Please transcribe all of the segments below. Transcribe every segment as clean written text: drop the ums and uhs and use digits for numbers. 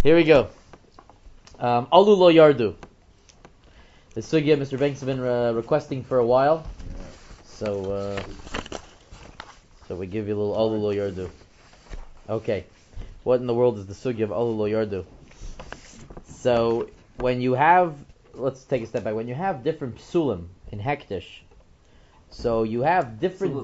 Here we go. Alu lo yardu. The sugya Mr. Banks has been requesting for a while. So we give you a little alu lo yardu. Okay. What in the world is the sugya of alu lo yardu? So when you have, let's take a step back. When you have different psulim in hektish, so you have different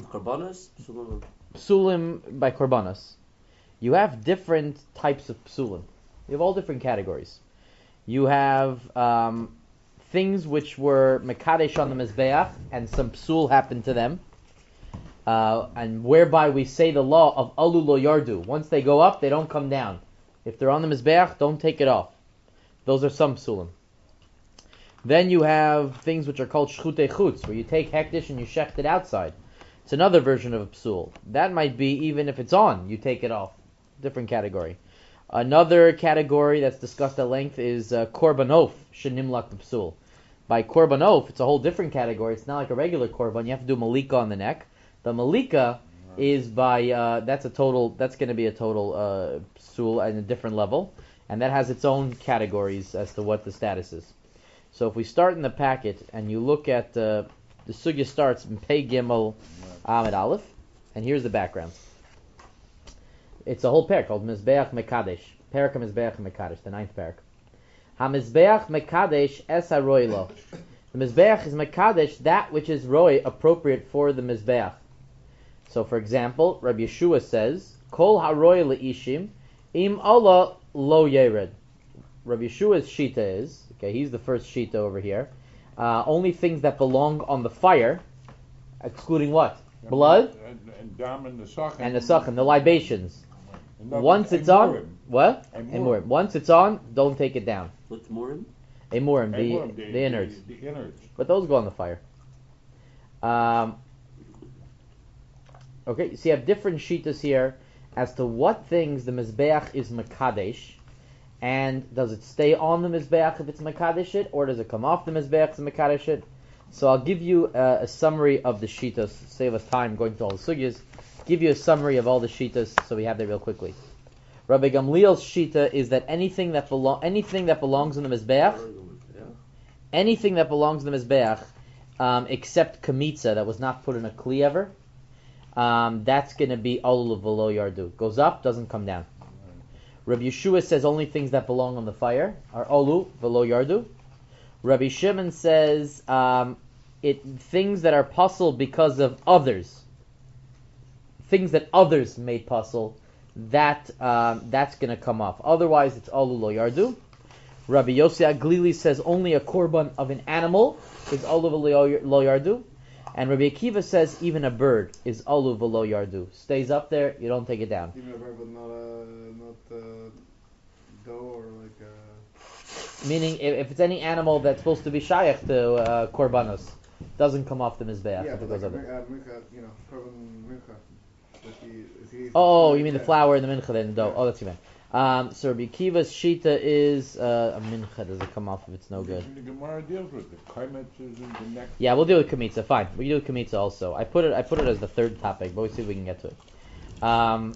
psulim by korbanos. You have different types of psulim. You have all different categories. You have things which were mekadesh on the mizbeach, and some psul happened to them, and whereby we say the law of alu lo yardu. Once they go up, they don't come down. If they're on the mizbeach, don't take it off. Those are some psulim. Then you have things which are called shchutei chutz, where you take hektish and you shecht it outside. It's another version of a psul. That might be even if it's on, you take it off. Different category. Another category that's discussed at length is korbanof shenimlak psul. By korbanof, it's a whole different category. It's not like a regular korban. You have to do malika on the neck. The malika is by that's going to be a total psul at a different level, and that has its own categories as to what the status is. So if we start in the packet and you look at the sugya starts in Pei Gimel Amid Aleph, and here's the background. It's a whole parak called Mizbeach Mekadesh. Parak Mizbeach Mekadesh, the 9th parak. Ha-Mizbeach Mekadesh es ha-roi lo. The Mizbeach is Mekadesh, that which is roi, appropriate for the Mizbeach. So for example, Rabbi Yeshua says, Kol ha-roi le'ishim, im Allah lo yered. Rabbi Yeshua's shita is, okay, he's the first shita over here, only things that belong on the fire, excluding what? Blood? And dam and the sachin. And the sachin, the libations. Once it's on, what? Emurim. Once it's on, don't take it down. What's murim? Emurim, the innards. The innards. But those go on the fire. Okay, so you have different shitas here as to what things the mizbeach is mekadesh, and does it stay on the mizbeach if it's mekadesh it, or does it come off the mizbeach to mekadesh it? So I'll give you a summary of the shitas, save us time going through all the sugyas. Give you a summary of all the shitas, so we have that real quickly. Rabbi Gamliel's shita is that anything that belongs in the mizbeach, except kamitza that was not put in a kli ever, that's going to be alu v'lo yardu. Goes up, doesn't come down. Rabbi Yeshua says only things that belong on the fire are alu v'lo yardu. Rabbi Shimon says things that are puzzle because of others. Things that others made puzzle, that's going to come off. Otherwise, it's alu lo yardu. Rabbi Yossi Aglili says only a korban of an animal is alu lo yardu. And Rabbi Akiva says even a bird is alu lo yardu. Stays up there, you don't take it down. Even a bird, but not doe or like a... Meaning, if it's any animal that's supposed to be shayach to korbanos, doesn't come off the mizbeach. Yeah, if it but goes like up mincha, korban mincha. Oh, you mean the flour and the mincha then the dough. Oh, that's what you meant. So Rabbi Akiva's shita is a mincha. Does it come off if it's no good? The Gemara deals with it. Kaimetz is in the next. Yeah, we'll deal with kamitza. Fine, we can do kamitza also. I put it as the third topic, but we'll see if we can get to it.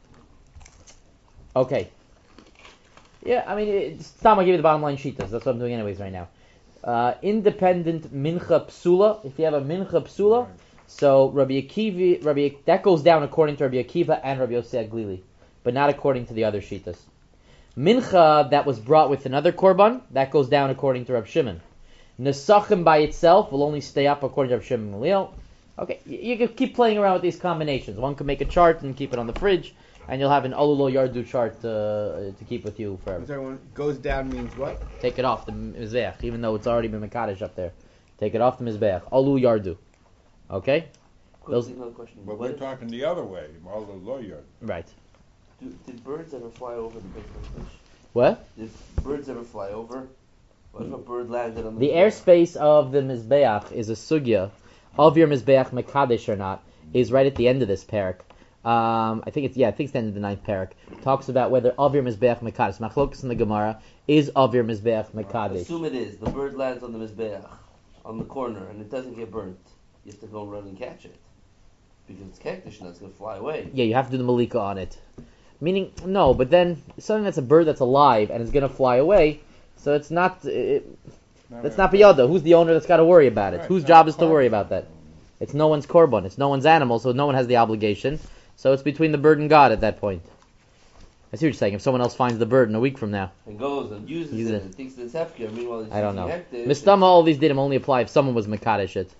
Okay. Yeah, I mean, Tom, I'll give you the bottom line shitas. That's what I'm doing anyways right now. Independent mincha psula. If you have a mincha psula. So that goes down according to Rabbi Akiva and Rabbi Yossi Aglili, but not according to the other shitas. Mincha that was brought with another korban, that goes down according to Rabbi Shimon. Nesachim by itself will only stay up according to Rabbi Shimon Gamliel. Okay, you can keep playing around with these combinations. One can make a chart and keep it on the fridge, and you'll have an alu lo yardu chart to keep with you forever. So when it goes down means what? Take it off the mizbeach, even though it's already been mekadesh up there. Take it off the mizbeach. Alu yardu. Okay? Another question. But we're talking the other way, alu lo yardu. Right. Did birds ever fly over the big fish? What? Did birds ever fly over? What if a bird landed on the airspace of the mizbeach is a sugya of your mizbeach mekadesh or not is right at the end of this parak. I think it's the end of the 9th parak. Talks about whether of your mizbeach mekadesh. Machlokas in the Gemara is of your mizbeach mekadesh. Assume it is. The bird lands on the mizbeach on the corner and it doesn't get burnt. You have to go run and catch it because it's hektish and it's going to fly away. Yeah, you have to do the malika on it. Meaning, no, but then something that's a bird that's alive and is going to fly away, so it's not, that's not biyada. Who's the owner that's got to worry about it? Right, Whose not job is to korban. worry about that? It's no one's korban. It's no one's animal, so no one has the obligation. So it's between the bird and God at that point. I see what you're saying. If someone else finds the bird in a week from now, And goes and uses Use it it. and thinks it's hefker. Meanwhile, it's I don't know. hectic. Mistama, all these dinim only apply if someone was mekadesh it.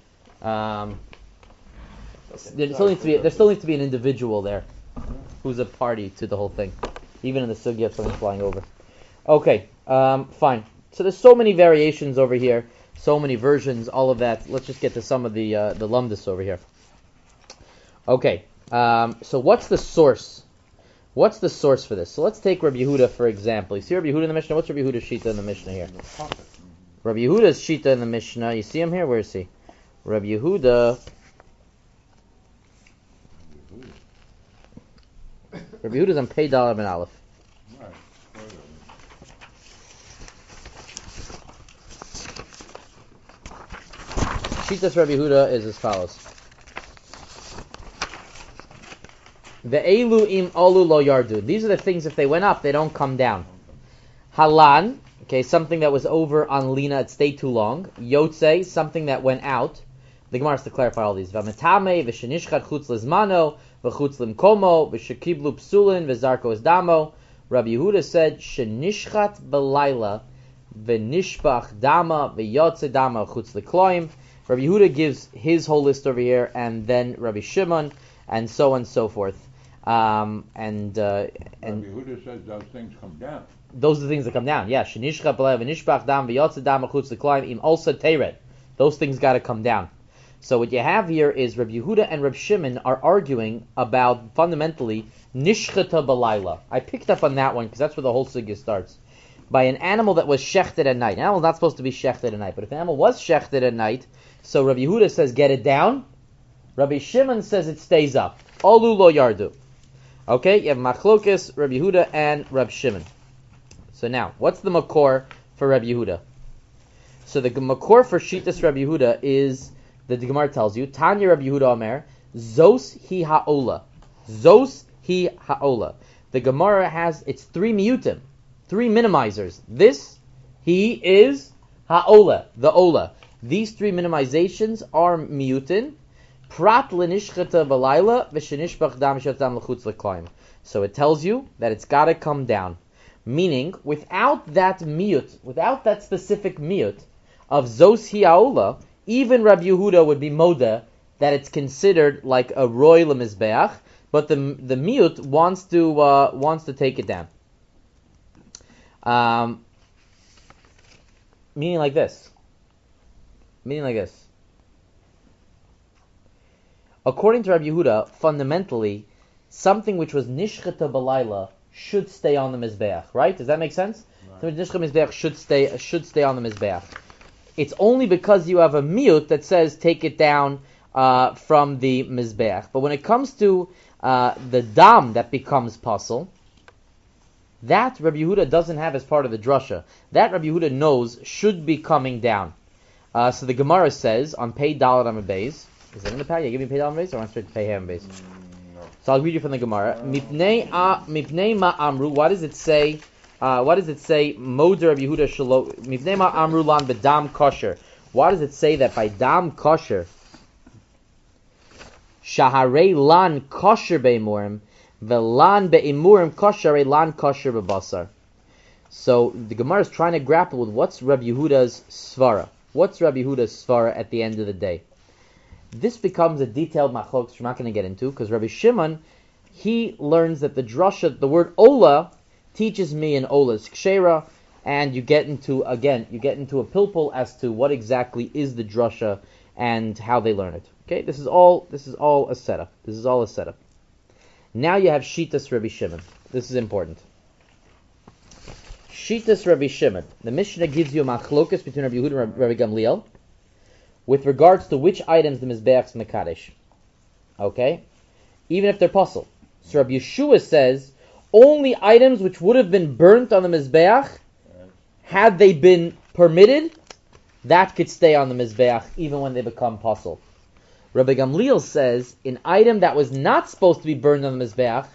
There still needs to be an individual there who's a party to the whole thing, even in the sugya if someone's flying over. Okay, fine. So there's so many variations over here, so many versions, all of that. Let's just get to some of the lumdus over here. Okay, so what's the source? What's the source for this? So let's take Rabbi Yehuda for example. You see Rabbi Yehuda in the Mishnah? What's Rabbi Yehuda's shita in the Mishnah here? Rabbi Yehuda's shita in the Mishnah. You see him here? Where is he? Rabbi Yehuda. Rabbi Yehuda's on Pei Daled Ben Aleph. Right. Shitas Rabbi Yehuda is as follows. Ve'elu im alu lo yardu. These are the things, if they went up, they don't come down. Halan, okay, something that was over on Lina, it stayed too long. Yotze, something that went out. The Gemara has to clarify all these. V'metame, v'shenishchat chutz lizmano, v'chutz limkomo, v'shekiblu psulin, v'zarko esdamo. Rabbi Yehuda said, shenishchat belayla, v'nishbach dama, v'yotze dama, chutz likloim. Rabbi Yehuda gives his whole list over here, and then Rabbi Shimon, and so on and so forth. Rabbi Yehuda says those things come down. Those are the things that come down. Yeah, shenishcha b'lev v'nishbach dam v'yotze dam chutz l'klayim im also teret. Those things got to come down. So what you have here is Rabbi Yehuda and Rabbi Shimon are arguing about fundamentally nishchata b'layla. I picked up on that one because that's where the whole sugya starts. By an animal that was shechted at night. An animal's not supposed to be shechted at night, but if an animal was shechted at night, so Rabbi Yehuda says get it down. Rabbi Shimon says it stays up. Olu lo yardu. Okay, you have Machlokes, Rabbi Yehuda, and Rabbi Shimon. So now, what's the makor for Rabbi Yehuda? So the makor for Shitas Rabbi Yehuda is, the Gemara tells you, Tanya Rabbi Yehuda Omer, Zos hi ha'ola. Zos hi ha'ola. The Gemara has, it's three miyutim, three minimizers. This, he is ha'ola, the ola. These three minimizations are miyutin. Prat l'nishchata b'layla v'shenishbach dam shatam l'chutz l'klayim. So it tells you that it's got to come down. Meaning, without that miyut, without that specific miyut of zos hi'aola, even Rabbi Yehuda would be moda that it's considered like a roy lemizbeach, but the miyut wants to take it down. Meaning like this. According to Rabbi Yehuda, fundamentally, something which was nishchata b'layla should stay on the mizbeach, right? Does that make sense? Right. So nishchata mizbeach should stay on the mizbeach. It's only because you have a miyut that says take it down from the mizbeach. But when it comes to the dam that becomes pasul, that Rabbi Yehuda doesn't have as part of the drasha. That Rabbi Yehuda knows should be coming down. So the Gemara says on Pei Daled Amud Beis. Is that in the pack? Yeah, give me Pei Daled Amud Beis, or I want straight to Pei Amud Beis? No. So I'll read you from the Gemara. Mipnei ma amru. What does it say? Moder Rabbi Yehuda shelo. Mipnei ma amru lan bedam kosher. Why does it say that by dam kosher? Shaharei lan kosher beimurim, velan beimurim kosher lan kosher bebasar. So the Gemara is trying to grapple with what's Rabbi Yehuda's svara. What's Rabbi Yehuda's svara at the end of the day? This becomes a detailed machlokes we're not going to get into, because Rabbi Shimon, he learns that the drasha, the word ola, teaches me an ola's kshera, and you get into a pilpul as to what exactly is the drasha and how they learn it. Okay, this is all a setup. Now you have Shitas Rabbi Shimon. This is important. Shitas Rabbi Shimon. The Mishnah gives you a machlokas between Rabbi Yehuda and Rabbi Gamliel with regards to which items the Mizbeach's Mekadesh. Okay? Even if they're puzzle. So Rabbi Yeshua says, only items which would have been burnt on the Mizbeach, had they been permitted, that could stay on the Mizbeach even when they become puzzle. Rabbi Gamliel says, an item that was not supposed to be burned on the Mizbeach,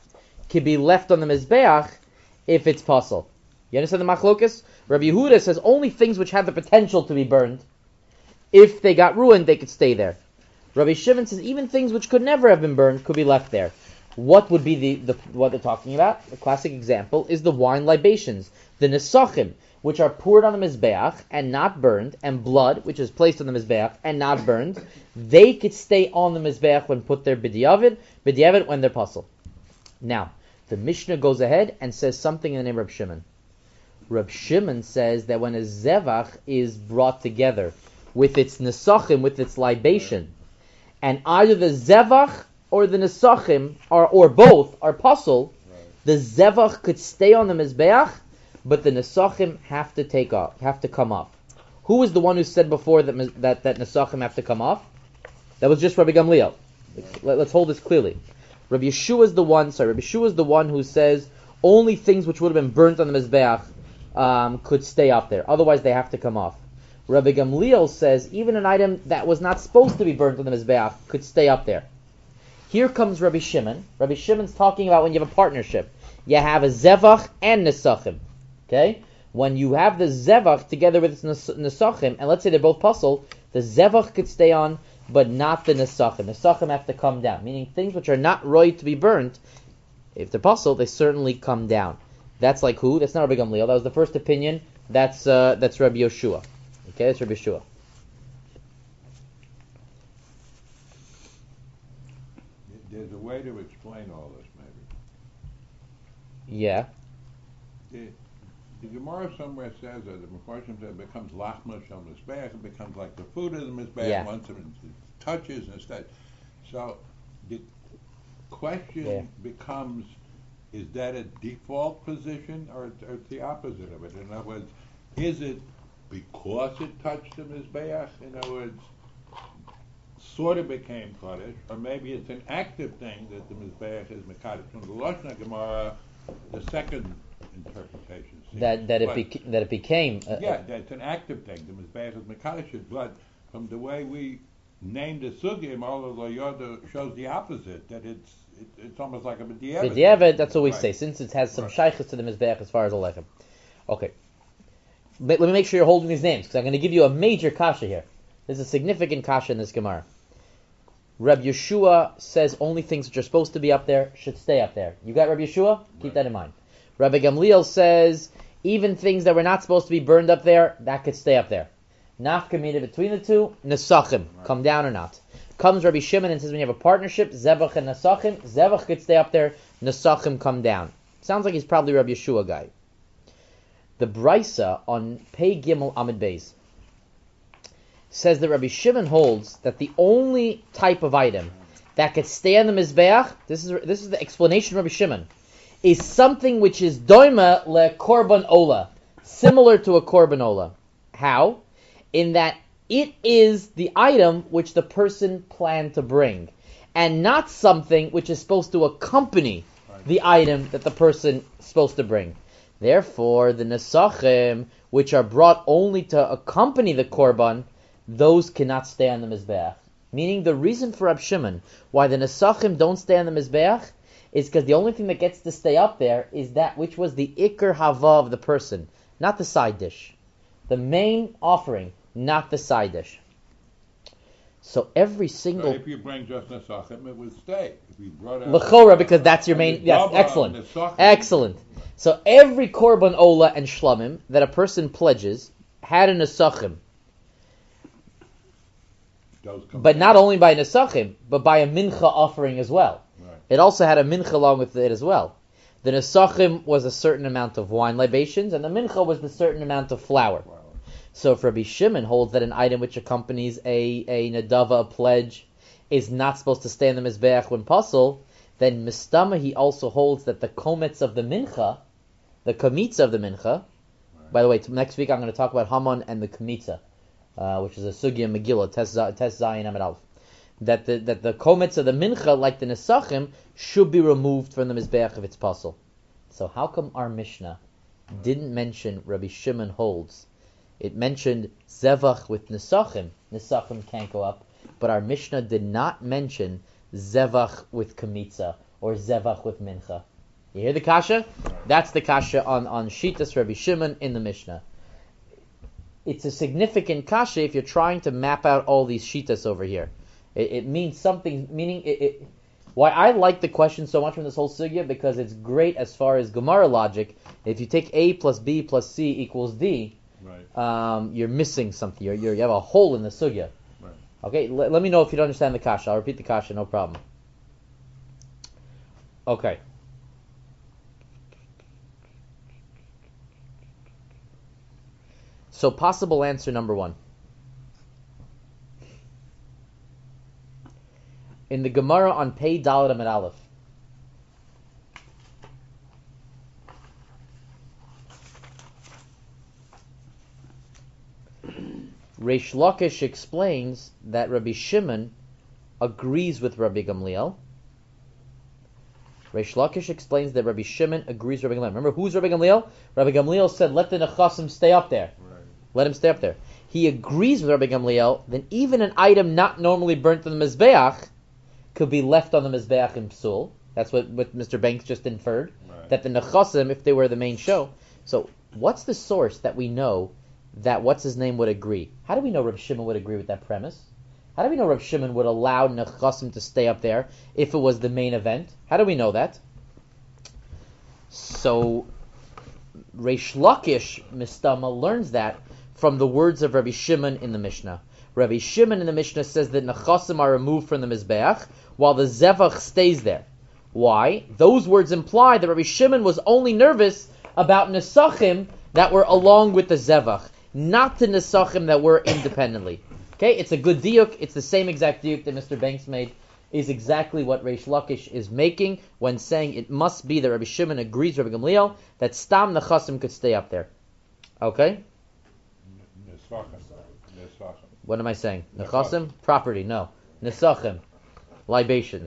can be left on the Mizbeach if it's puzzle. You understand the machlokas? Rabbi Yehuda says only things which have the potential to be burned, if they got ruined, they could stay there. Rabbi Shimon says even things which could never have been burned could be left there. What would be the what they're talking about? The classic example is the wine libations, the nesachim, which are poured on the Mizbeach and not burned, and blood, which is placed on the Mizbeach and not burned. They could stay on the Mizbeach when put their b'diavad when they're puzzle. Now, the Mishnah goes ahead and says something in the name of Reb Shimon. Reb Shimon says that when a zevach is brought together with its nesachim, with its libation, and either the zevach or the nesachim, or both, are puzzle, the zevach could stay on the Mizbeach, but the nesachim have to come off. Who was the one who said before that nesachim have to come off? That was just Rabbi Gamliel. Let's hold this clearly. Rabbi Yeshua is the one who says only things which would have been burnt on the Mizbeach could stay up there. Otherwise, they have to come off. Rabbi Gamliel says even an item that was not supposed to be burnt on the Mizbeach could stay up there. Here comes Rabbi Shimon. Rabbi Shimon's talking about when you have a partnership. You have a zevach and nesachim. Okay? When you have the zevach together with its nesachim, and let's say they're both puzzle, the zevach could stay on, but not the nesachim. Nesachim have to come down, meaning things which are not right to be burnt, if they're puzzle, they certainly come down. That's like who? That's not Rabbi Gamliel. That was the first opinion. That's Rabbi Yoshua. Okay, that's Rabbi Yoshua. There's a way to explain all this, maybe. Yeah. The Gemara somewhere says that the Mefarshim said it becomes lachma shel mizbeach. It becomes like the food of the mizbeach once it touches instead. So the question becomes: is that a default position, or it's the opposite of it? In other words, is it because it touched the mizbeach? In other words, sort of became Kodesh, or maybe it's an active thing that the Mizbeach is Mekadesh. From the Lashon Gemara, the second interpretation that it became. That's an active thing. The Mizbeach is Mekadesh, but from the way we named the Sugim, all of the Yoda shows the opposite. That it's almost like a B'diavad. B'diavad, that's what we say, since it has some shaykhs to the Mizbeach as far as Alechem. Okay. Let me make sure you're holding these names, because I'm going to give you a major kasha here. There's a significant kasha in this Gemara. Rabbi Yeshua says only things which are supposed to be up there should stay up there. You got Rabbi Yeshua? Keep that in mind. Rabbi Gamliel says even things that were not supposed to be burned up there, that could stay up there. Nafkamina between the two, nesachim, come down or not. Comes Rabbi Shimon and says when you have a partnership, zevach and nesachim, zevach could stay up there, nesachim come down. Sounds like he's probably Rabbi Yeshua guy. The Brisa on Pei Gimel Amid Beis says that Rabbi Shimon holds that the only type of item that could stay on the Mizbeach, this is the explanation of Rabbi Shimon, is something which is doima le korban ola, similar to a korban ola. How? In that it is the item which the person planned to bring, and not something which is supposed to accompany the item that the person is supposed to bring. Therefore, the nesachim, which are brought only to accompany the korban, those cannot stay on the Mizbeach. Meaning the reason for Rab Shimon why the nesachim don't stay on the Mizbeach is because the only thing that gets to stay up there is that which was the ikar hava of the person, not the side dish. The main offering, not the side dish. So every single... So if you bring just nesachim, it would stay. If you brought out... L'chora, because that's your main... Yes, excellent. Excellent. So every korban ola and shlamim that a person pledges had a nesachim. But not only by nesachim, but by a mincha offering as well. Right. It also had a mincha along with it as well. The nesachim was a certain amount of wine libations, and the mincha was the certain amount of flour. Wow. So if Rabbi Shimon holds that an item which accompanies a nadava, a pledge, is not supposed to stay in the mizbeach when pasul, then mistama he also holds that the kometz of the mincha, the kamitza of the mincha, right. By the way, next week I'm going to talk about Haman and the kamitza. Which is a sugya Megillah, Tes Zayin Amid Aleph, that the kometz of the mincha, like the nesachim, should be removed from the mizbeach if it's pasul. So how come our Mishnah didn't mention Rabbi Shimon holds? It mentioned zevach with nesachim. Nesachim can't go up, but our Mishnah did not mention zevach with kamitza or zevach with mincha. You hear the kasha? Right. That's the kasha on Shitas Rabbi Shimon in the Mishnah. It's a significant kasha if you're trying to map out all these shitas over here. It means something, meaning why I like the question so much from this whole sugya, because it's great as far as Gemara logic. If you take A plus B plus C equals D, Right. you're missing something. You have a hole in the sugya. Right. Okay, let me know if you don't understand the kasha. I'll repeat the kasha, no problem. Okay. So possible answer number 1. In the Gemara on Pei Dalet Amud Aleph, Reish Lakish explains that Rabbi Shimon agrees with Rabbi Gamliel. Reish Lakish explains that Rabbi Shimon agrees with Rabbi Gamliel. Remember, who's Rabbi Gamliel? Rabbi Gamliel said, let the Nechasim stay up there. Right. Let him stay up there. He agrees with Rabbi Gamliel that even an item not normally burnt on the Mizbeach could be left on the Mizbeach in Psul. That's what Mr. Banks just inferred. Right. That the Nechasim, if they were the main show. So, what's the source that we know that what's-his-name would agree? How do we know Rabbi Shimon would agree with that premise? How do we know Rabbi Shimon would allow Nechasim to stay up there if it was the main event? How do we know that? So, Reish Lakish, Mistama, learns that from the words of Rabbi Shimon in the Mishnah. Rabbi Shimon in the Mishnah says that Nechasim are removed from the Mizbeach while the Zevach stays there. Why? Those words imply that Rabbi Shimon was only nervous about Nesachim that were along with the Zevach, not the Nesachim that were independently. Okay, it's a good diuk. It's the same exact diuk that Mr. Banks made, is exactly what Reish Lakish is making when saying it must be that Rabbi Shimon agrees with Rabbi Gamliel that Stam Nechasim could stay up there. Okay? Nesachim. What am I saying? Nechasim? Property, no. Nesachim. Libations.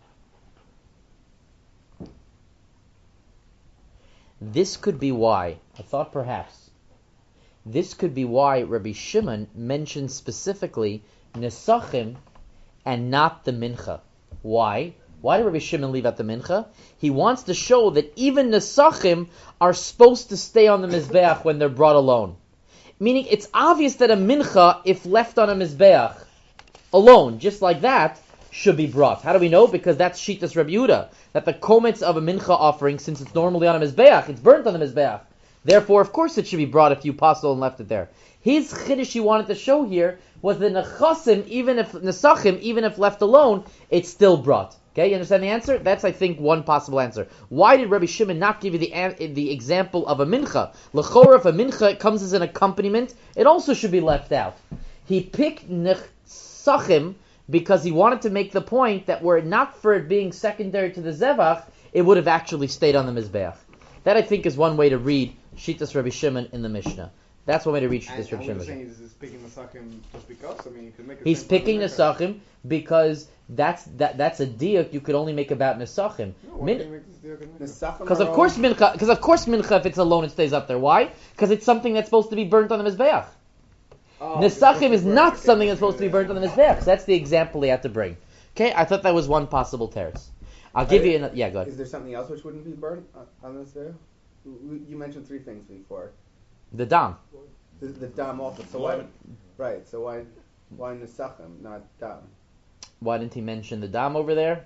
This could be why, I thought perhaps, this could be why Rabbi Shimon mentioned specifically Nesachim and not the Mincha. Why? Why did Rabbi Shimon leave out the Mincha? He wants to show that even Nesachim are supposed to stay on the Mizbeach when they're brought alone. Meaning, it's obvious that a Mincha, if left on a Mizbeach alone, just like that, should be brought. How do we know? Because that's Shitas Rabbi Yehuda, that the komets of a Mincha offering, since it's normally on a Mizbeach, it's burnt on the Mizbeach. Therefore, of course, it should be brought if you apostle and left it there. His chiddush he wanted to show here was that Nechasim, Nesachim, even if left alone, it's still brought. Okay, you understand the answer? That's, I think, one possible answer. Why did Rabbi Shimon not give you the example of a mincha? L'chora, if a mincha comes as an accompaniment, it also should be left out. He picked Nesachim because he wanted to make the point that were it not for it being secondary to the Zevach, it would have actually stayed on the Mizbeach. That, I think, is one way to read Shitas Rabbi Shimon in the Mishnah. That's one way to read Shitas Rabbi Shimon. And he's picking Nesachim just because? I mean, you could make it. He's picking Nesachim because that's a diuk you could only make about Nesachim. Because of course mincha, if it's alone, it stays up there. Why? Because it's something that's supposed to be burnt on the Mizbeach. Nesachim is not something that's supposed to be burnt on the Mizbeach. So that's the example he had to bring. Okay, I thought that was one possible terrace. I'll give you another. Yeah, go ahead. Is there something else which wouldn't be burnt on this video? You mentioned 3 things before. The dam. The dam also. So why? Right. So why nesachim, not dam? Why didn't he mention the dam over there?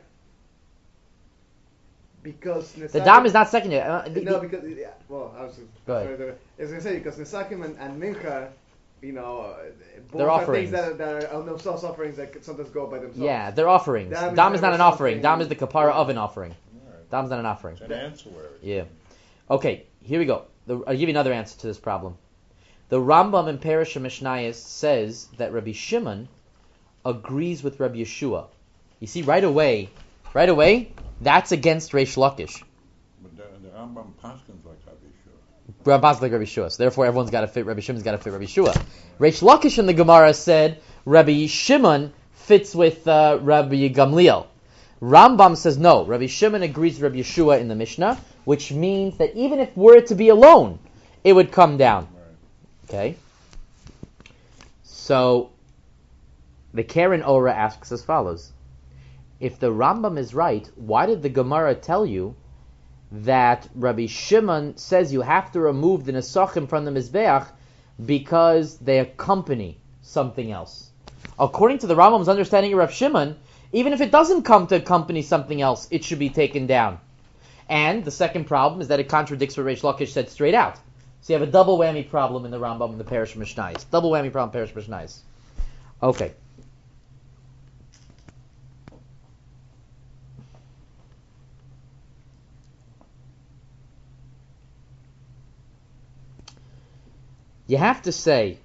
Because the dam is not secondary. Because well, I was go ahead. I was going to say because Nesachim and Mincha, both they're are offerings. things that are on themselves offerings that sometimes go by themselves. Yeah, they're offerings. Dam is not an offering. Dam is the kapara of an offering. Right. Dam's not an offering. It's an ancillary. Yeah. Okay, here we go. I'll give you another answer to this problem. The Rambam in Perish Mishnayos says that Rabbi Shimon agrees with Rabbi Yeshua. You see, right away, that's against Reish Lakish. But the Rambam paskins like Rabbi Yeshua. Rambam's like Rabbi Yeshua, so therefore everyone's got to fit. Rabbi Shimon's got to fit Rabbi Yeshua. Reish Lakish in the Gemara said Rabbi Shimon fits with Rabbi Gamliel. Rambam says no. Rabbi Shimon agrees with Rabbi Yeshua in the Mishnah, which means that even if were it to be alone, it would come down. Okay? So, the Karen Ora asks as follows. If the Rambam is right, why did the Gemara tell you that Rabbi Shimon says you have to remove the nesachim from the mizbeach because they accompany something else. According to the Rambam's understanding of Rav Shimon, even if it doesn't come to accompany something else, it should be taken down. And the second problem is that it contradicts what Reish Lakish said straight out. So you have a double whammy problem in the Rambam and the Parish Mishnayos. Double whammy problem, Parish Mishnayos. Okay. You have to say,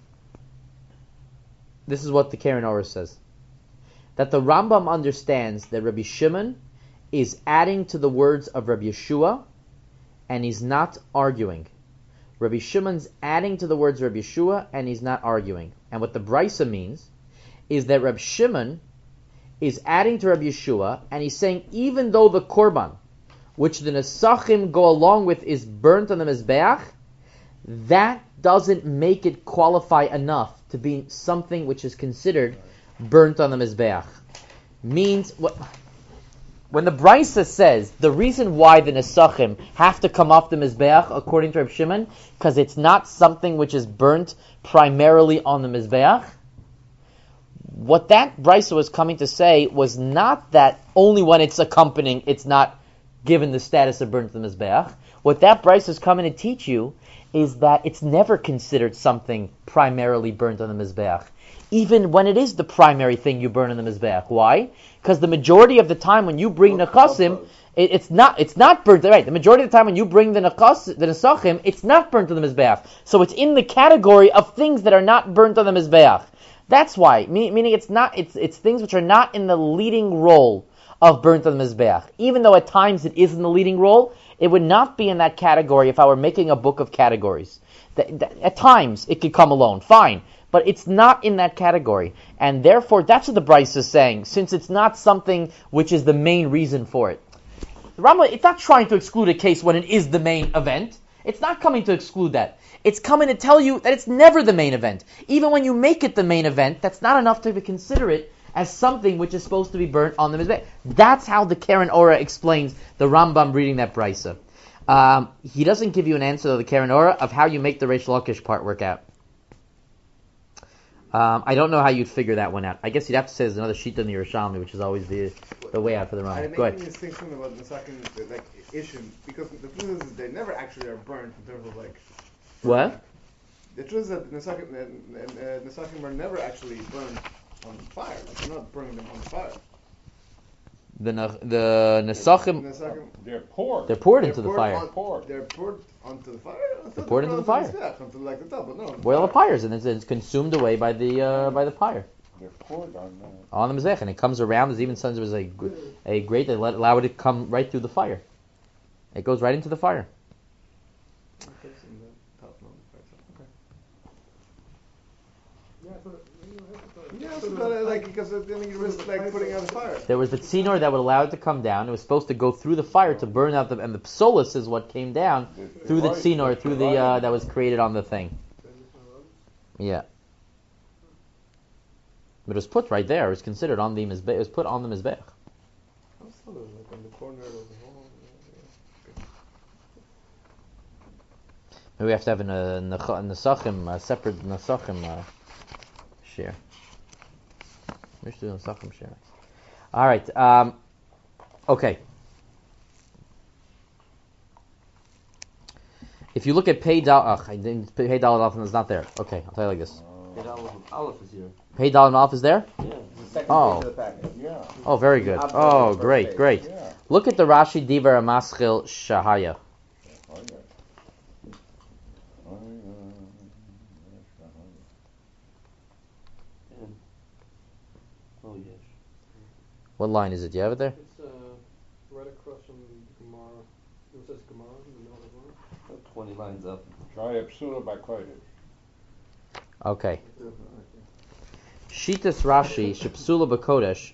this is what the Keren Orah says, that the Rambam understands that Rabbi Shimon is adding to the words of Rabbi Yeshua, and he's not arguing. Rabbi Shimon's adding to the words of Rabbi Yeshua, and he's not arguing. And what the Brisa means is that Rabbi Shimon is adding to Rabbi Yeshua, and he's saying even though the korban, which the nesachim go along with, is burnt on the mizbeach, that doesn't make it qualify enough to be something which is considered burnt on the mizbeach. Means when the Brisa says the reason why the nesachim have to come off the mizbeach, according to Reb Shimon, because it's not something which is burnt primarily on the mizbeach. What that Brisa was coming to say was not that only when it's accompanying, it's not given the status of burnt on the mizbeach. What that Brisa is coming to teach you is that it's never considered something primarily burnt on the mizbeach, even when it is the primary thing you burn on the mizbeach. Why? Because the majority of the time when you bring nechasim, it's not burnt. Right? The majority of the time when you bring the nesachim, it's not burnt on the mizbeach. So it's in the category of things that are not burnt on the mizbeach. That's why, meaning it's things which are not in the leading role of burnt on the mizbeach. Even though at times it is in the leading role, it would not be in that category if I were making a book of categories. At times it could come alone, fine, but it's not in that category. And therefore, that's what the Bryce is saying, since it's not something which is the main reason for it. The Rambam, it's not trying to exclude a case when it is the main event. It's not coming to exclude that. It's coming to tell you that it's never the main event. Even when you make it the main event, that's not enough to consider it as something which is supposed to be burnt on the mizbeh. That's how the Keren Orah explains the Rambam reading that brisa. He doesn't give you an answer to the Keren Orah of how you make the Reish Lakish part work out. I don't know how you'd figure that one out. I guess you'd have to say there's another sheet in the Yerushalmi, which is always the way out for the Rambam. Go ahead. I make a distinction about the second issue, because the truth is they never actually are burnt in terms of What? The truth is that Nesakim are never actually burned on fire. You're not burning them on fire. The Nesachim, they're poured. They're poured into the fire. They're poured onto the fire? They're poured into the fire. Onto the top, but no. Boil the pyres, and it's consumed away by the pyre. They're poured on the mizbech, and it comes around. There's even sometimes a grate that allow it to come right through the fire. It goes right into the fire. Because then you risk putting out the fire. There was the tzínor that would allow it to come down. It was supposed to go through the fire to burn out and the psolis is what came down through the tzínor, through the that was created on the thing. Yeah. But it was put right there. It was considered on the mizbech. It was put on the mizbech. Maybe we have to have a nesachim, a separate nesachim share. We should do a nesachim share. All right. Okay. If you look at Pei Dal, Pei Dal Aleph is not there. Okay, I'll tell you like this. Pei Dal Aleph is here. Pei Dal Aleph is there? Yeah. Yeah. Oh, very good. Oh, great. Yeah. Look at the Rashi Divar Amaschil Shahaya. Oh, yes. What line is it? Do you have it there? It's right across from Gemara. It says Gemara in the middle of the line. 20 lines up. Try a psula by Kodesh. Okay. Shitas Rashi, Shepsula B'Kodesh,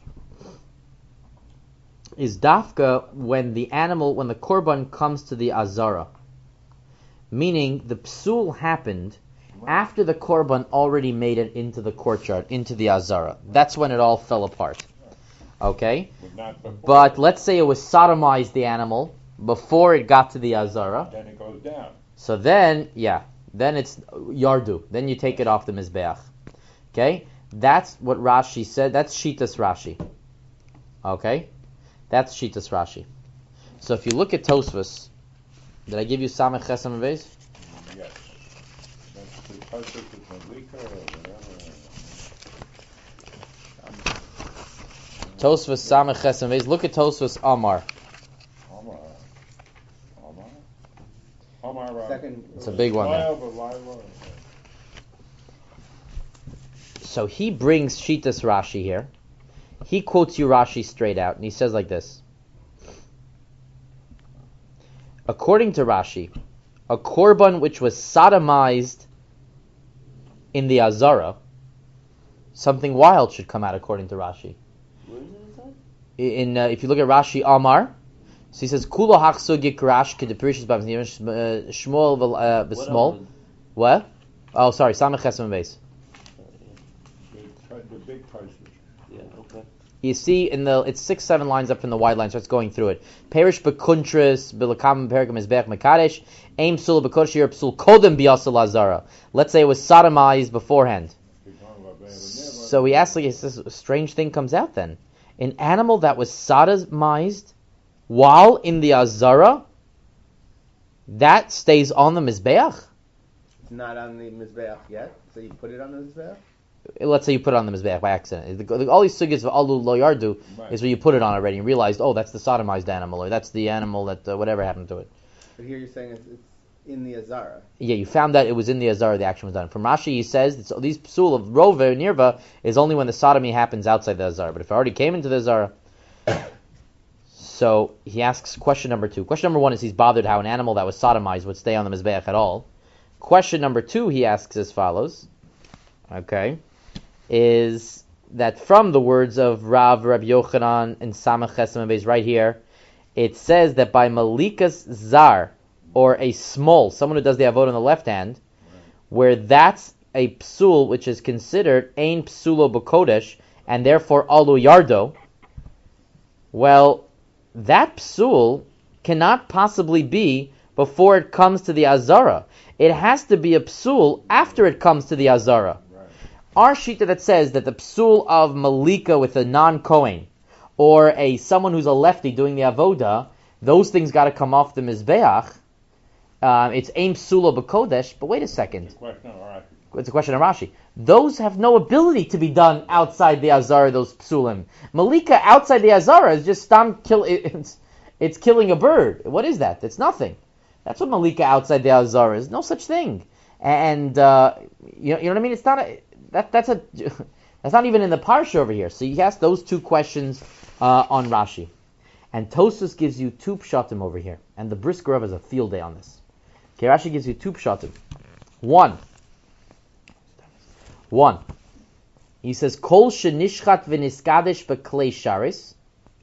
is dafka when the korban comes to the azara. Meaning, the psul happened after the korban already made it into the courtyard, into the azara. That's when it all fell apart. Okay? But let's say it was sodomized, the animal, before it got to the Azara. Then it goes down. So then it's Yardu. Then you take it off the Mizbeach. Okay? That's what Rashi said. That's Shitas Rashi. Okay? That's Shitas Rashi. So if you look at Tosfos, did I give you Samech Chesam Beis? Yes. That's the Tosfos with Malika or whatever. Tosfos Samech Chesam Beis. Look at Tosfos Amar. Second. It's a big one there. So he brings Shitas Rashi here. He quotes you Rashi straight out, and he says like this. According to Rashi, a korban which was sodomized in the Azara, something wild should come out according to Rashi. Where is it? If you look at Rashi Amar, so he says Kulo Hachso Gikrash Kedeprishis Shmuel B'Smol. What? Oh, sorry, Samech Chesam Beis. The big Tosfos. Yeah, okay. You see, it's 6-7 lines up from the wide line, starts going through it. Perish bekuntris bilakam perikam mizbech mekadesh aim psul bekodesh yer psul kodem biasel azara. Let's say it was sodomized beforehand. So he asks, like, a strange thing comes out then. An animal that was sodomized while in the azara, that stays on the mizbeach. It's not on the Mizbeach yet, so you put it on the Mizbeach? Let's say you put it on the Mizbeach by accident. All these sugyas of Alu Lo Yardu is where you put it on already and realized, oh, that's the sodomized animal, or that's the animal that whatever happened to it. But here you're saying it's in the Azara. Yeah, you found that it was in the Azara, the action was done. From Rashi, he says, these psul of Rova and Nirva is only when the sodomy happens outside the Azara. But if it already came into the Azara... So he asks question number 2. Question number 1 is he's bothered how an animal that was sodomized would stay on the Mizbeach at all. Question number 2 he asks as follows. Okay. Is that from the words of Rabbi Yochanan and Samech Chesam Beis right here, it says that by Malikas Zar, or a small, someone who does the avod on the left hand, where that's a psul which is considered ein psulo b'kodesh, and therefore alu yardo, well, that psul cannot possibly be before it comes to the Azara. It has to be a psul after it comes to the Azara. Our shita that says that the psul of Malika with a non-Kohen, or someone who's a lefty doing the avoda, those things got to come off the Mizbeach. It's aim psulo b'kodesh, but wait a second. It's a question of Rashi. Those have no ability to be done outside the Azara, those psulim. Malika outside the Azara is just it's killing a bird. What is that? It's nothing. That's what Malika outside the Azara is. No such thing. And you know what I mean? It's not that's not even in the parsha over here. So you ask those 2 questions on Rashi. And Tosfos gives you 2 pshatim over here. And the Brisker Rav has a field day on this. Okay, Rashi gives you 2 pshatim. One. He says, Kol shenishchat v'niskadesh b'klei sharis,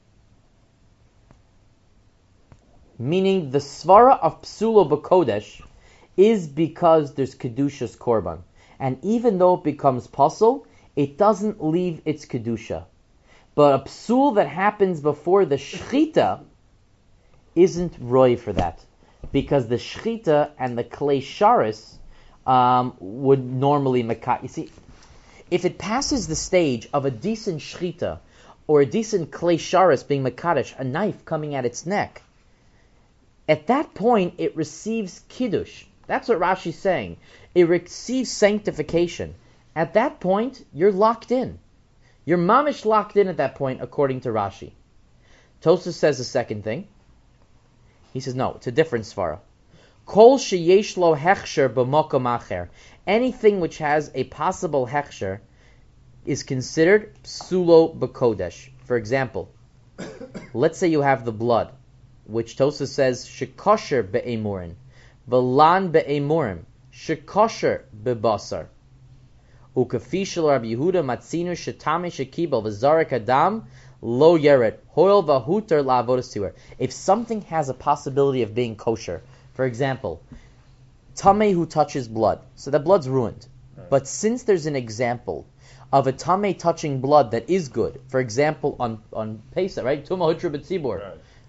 meaning the svara of psulo b'kodesh is because there's kedushas korban. And even though it becomes puzzle, it doesn't leave its kedusha. But a psul that happens before the shchita isn't roy for that, because the shchita and the klei sharis would normally makat. You see, if it passes the stage of a decent shchita or a decent klei sharis being makadesh, a knife coming at its neck, at that point it receives kiddush. That's what Rashi's saying. It receives sanctification. At that point, you're locked in. You're mamish locked in at that point, according to Rashi. Tosfos says the second thing. He says, no, it's a different svara. Kol sheyesh lo hechsher b'mokom acher. Anything which has a possible hechsher is considered psulo b'kodesh. For example, let's say you have the blood, which Tosfos says shekosher be'emurin, v'lan be'emurim, shekosher be'basar. Ukafi shel Rabbi Yehuda matzinu shetame shekibel v'zarek adam lo yeret hoil v'huter la'avodas tiwer. If something has a possibility of being kosher, for example, tameh who touches blood, so that blood's ruined. Right. But since there's an example of a tameh touching blood that is good, for example, on Pesach, right? Tumah hutra b'tzibur.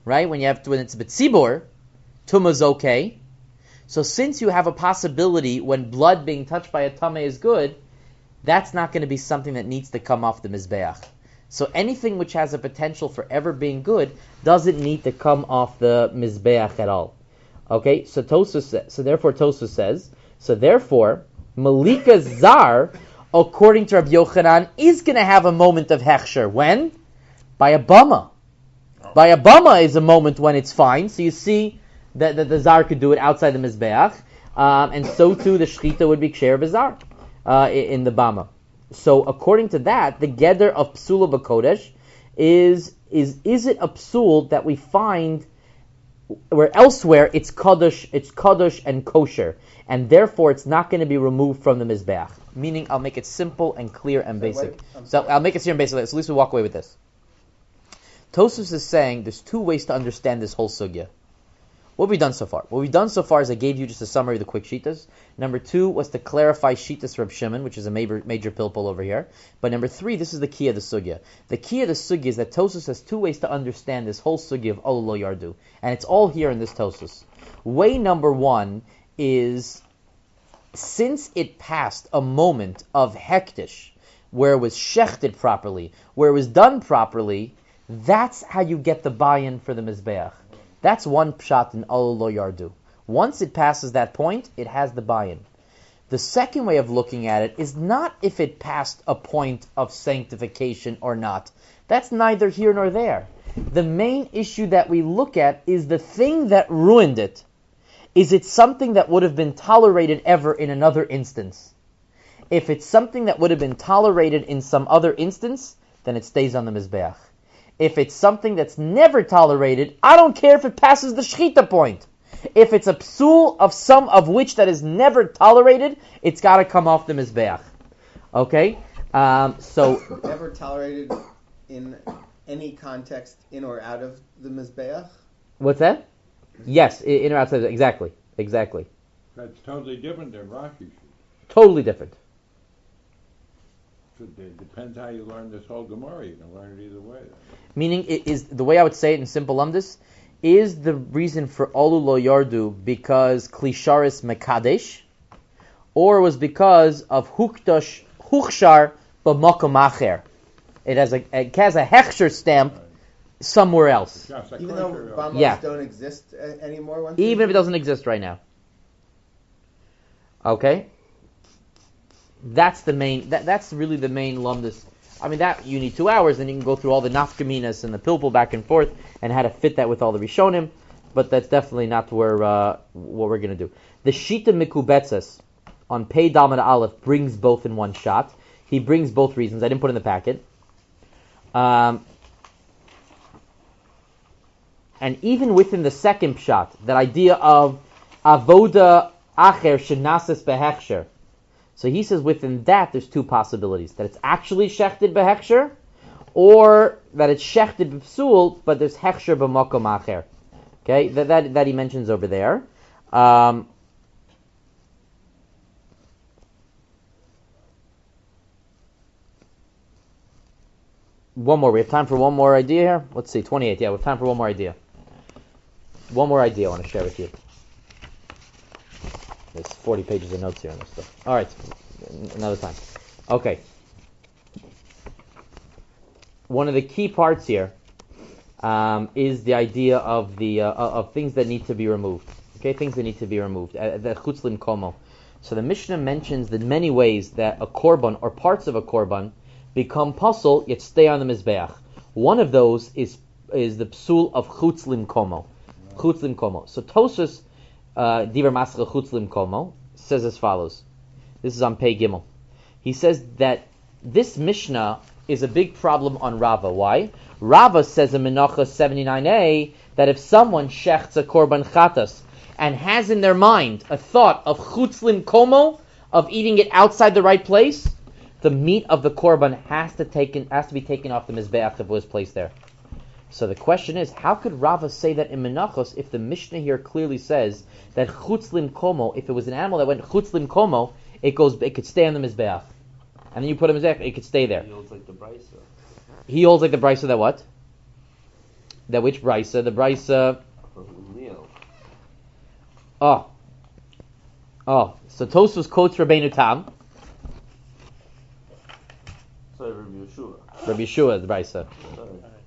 right? When it's betzibur, tumah's okay. So since you have a possibility when blood being touched by a tameh is good, that's not going to be something that needs to come off the mizbeach. So anything which has a potential for ever being good doesn't need to come off the mizbeach at all. Okay, so therefore Tosfos says, so therefore Malika Zar, according to Rabbi Yochanan, is going to have a moment of hechsher. When? By a bama. By a bama is a moment when it's fine. So you see that the Zar could do it outside the Mizbeach. And so too the Shechita would be Ksher B'Zar in the bama. So according to that, the Geder of Psula B'Kodesh is it a psul that we find where elsewhere it's Kaddish and kosher, and therefore it's not going to be removed from the Mizbeach. Meaning, I'll make it simple and clear and basic. So I'll make it clear and basic, so at least we walk away with this. Tosfos is saying there's two ways to understand this whole sugya. What have we done so far? What we've done so far is I gave you just a summary of the quick shitas. Number 2 was to clarify shitas Reb Shimon, which is a major pilpul over here. But number 3, this is the key of the sugya. The key of the sugya is that Tosfos has two ways to understand this whole sugya of Olu Lo Yardu. And it's all here in this Tosfos. Way number 1 is, since it passed a moment of hektish, where it was shechted properly, where it was done properly, that's how you get the buy-in for the Mizbeach. That's one pshat in Olu Lo Yardu. Once it passes that point, it has the buy-in. The second way of looking at it is not if it passed a point of sanctification or not. That's neither here nor there. The main issue that we look at is the thing that ruined it. Is it something that would have been tolerated ever in another instance? If it's something that would have been tolerated in some other instance, then it stays on the Mizbeach. If it's something that's never tolerated, I don't care if it passes the shechita point. If it's a psul of some of which that is never tolerated, it's got to come off the mizbeach. Okay? So never tolerated in any context, in or out of the mizbeach. What's that? Yes, in or outside. Exactly. That's totally different than Rashi. Totally different. It depends how you learn this whole Gemara. You can learn it either way. Meaning, it is the way I would say it in simple lumdis, is the reason for Olu Lo Yardu because Klisharis Mekadesh, or was because of Huchshar B'Makom Acher. It has a hechsher stamp somewhere else. Even though Bamos don't exist anymore? Even if it doesn't exist right now. Okay? That's the main. That's really the main lumdis. I mean, that you need 2 hours, and you can go through all the nafkaminas and the pilpul back and forth, and how to fit that with all the rishonim. But that's definitely not where what we're going to do. The Shita Mikubetzes on Pei Dalmad Aleph brings both in one shot. He brings both reasons. I didn't put in the packet. And even within the second shot, that idea of avoda acher shenases behechsher. So he says within that there's two possibilities. That it's actually shechted behechsher, or that it's shechted b'psul, but there's hechsher b'makom acher. Okay, that he mentions over there. One more. We have time for one more idea here? Let's see, 28. Yeah, we have time for one more idea. One more idea I want to share with you. There's 40 pages of notes here on this stuff. All right, another time. Okay. One of the key parts here is the idea of the of things that need to be removed. Okay, things that need to be removed. The chutzlim komo. So the Mishnah mentions the many ways that a korban or parts of a korban become pasul yet stay on the mizbeach. One of those is the psul of chutzlim komo. Chutzlim komo. So Tosfos Divrei Maschil Chutzlim Komo says as follows. This is on Pei Gimel. He says that this Mishnah is a big problem on Rava. Why? Rava says in Menachos 79a that if someone shechts a korban chatas and has in their mind a thought of Chutzlim Komo, of eating it outside the right place, the meat of the korban has to be taken off the mizbeach if it was placed there. So the question is, how could Rava say that in Menachos if the Mishnah here clearly says that chutzlim komo, if it was an animal that went chutzlim komo, it could stay on the mizbeach, and then you put a mizbeach, it could stay there. He holds like the brisa. He holds like the brisa that what? That which brisa? The brisa. Leo. Oh. So Tosfos quotes Rabbeinu Tam. Sorry, Rabbi Yeshua. Rabbi Yeshua, the brisa. Sorry.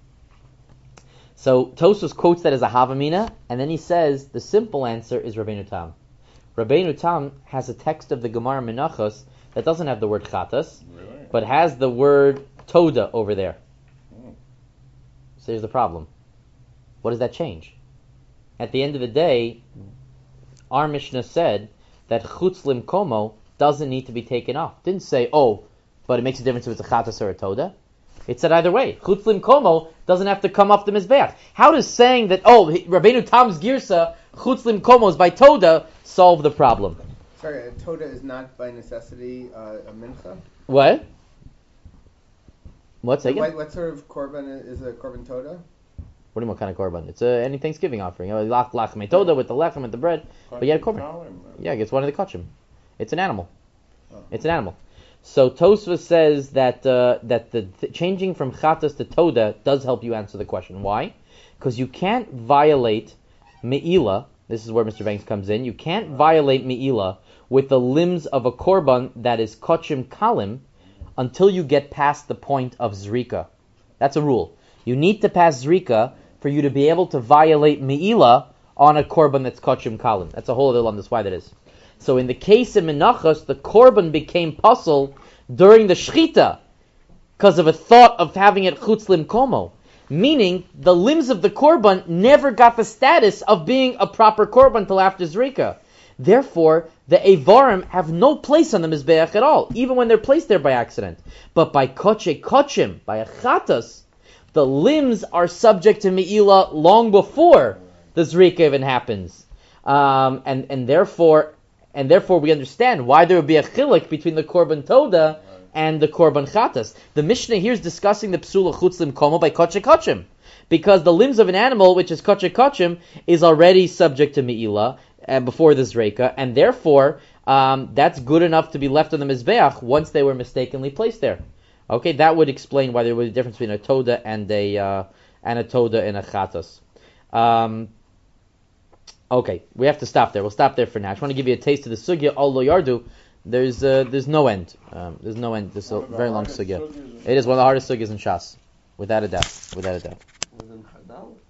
So Tosfos quotes that as a Havamina, and then he says the simple answer is Rabbeinu Tam. Rabbeinu Tam has a text of the Gemara Menachos that doesn't have the word chatas, Really? but has the word toda over there. Hmm. So here's the problem. What does that change? At the end of the day, our Mishnah said that chutz limkomo doesn't need to be taken off. Didn't say, but it makes a difference if it's a chatas or a toda. It said either way. Chutz limkomo doesn't have to come off the mizbeach. How does saying that, Rabbeinu Tam's girsa, chutz limkomo is by toda, solve the problem? Sorry, a toda is not by necessity a mincha? What? What's again? What sort of korban is a korban toda? What do you mean, what kind of korban? It's any Thanksgiving offering. Lachem toda with the lechem and the bread. But yeah, korban. Yeah, it's one of the kachim. It's an animal. Oh. It's an animal. So Tosfos says that changing from chatas to toda does help you answer the question. Why? Because you can't violate me'ilah. This is where Mr. Banks comes in. You can't violate me'ilah with the limbs of a korban that is kochim kalim until you get past the point of zrika. That's a rule. You need to pass zrika for you to be able to violate me'ilah on a korban that's kochim kalim. That's a whole other line. That's why that is. So in the case of Menachos, the korban became puzzle during the shchita because of a thought of having it chutz limkomo. Meaning, the limbs of the korban never got the status of being a proper korban till after zrika. Therefore, the Eivarim have no place on the Mizbeach at all, even when they're placed there by accident. But by koche kochim, by a chatas, the limbs are subject to me'ilah long before the zrika even happens. And therefore we understand why there would be a chiluk between the korban toda and the korban chatas. The Mishnah here is discussing the psula chutz limkomo by koche kochim, because the limbs of an animal, which is koche kochim, is already subject to me'ilah before the zreka, and therefore that's good enough to be left on the mizbeach once they were mistakenly placed there. Okay, that would explain why there was a difference between a toda and a toda and a chatas. Okay, we have to stop there. We'll stop there for now. I just want to give you a taste of the sugya al lo yardu. There's no end. There's no end. This is a very long sugya. It is one of the hardest sugyas in Shas, without a doubt. Was it Chadal?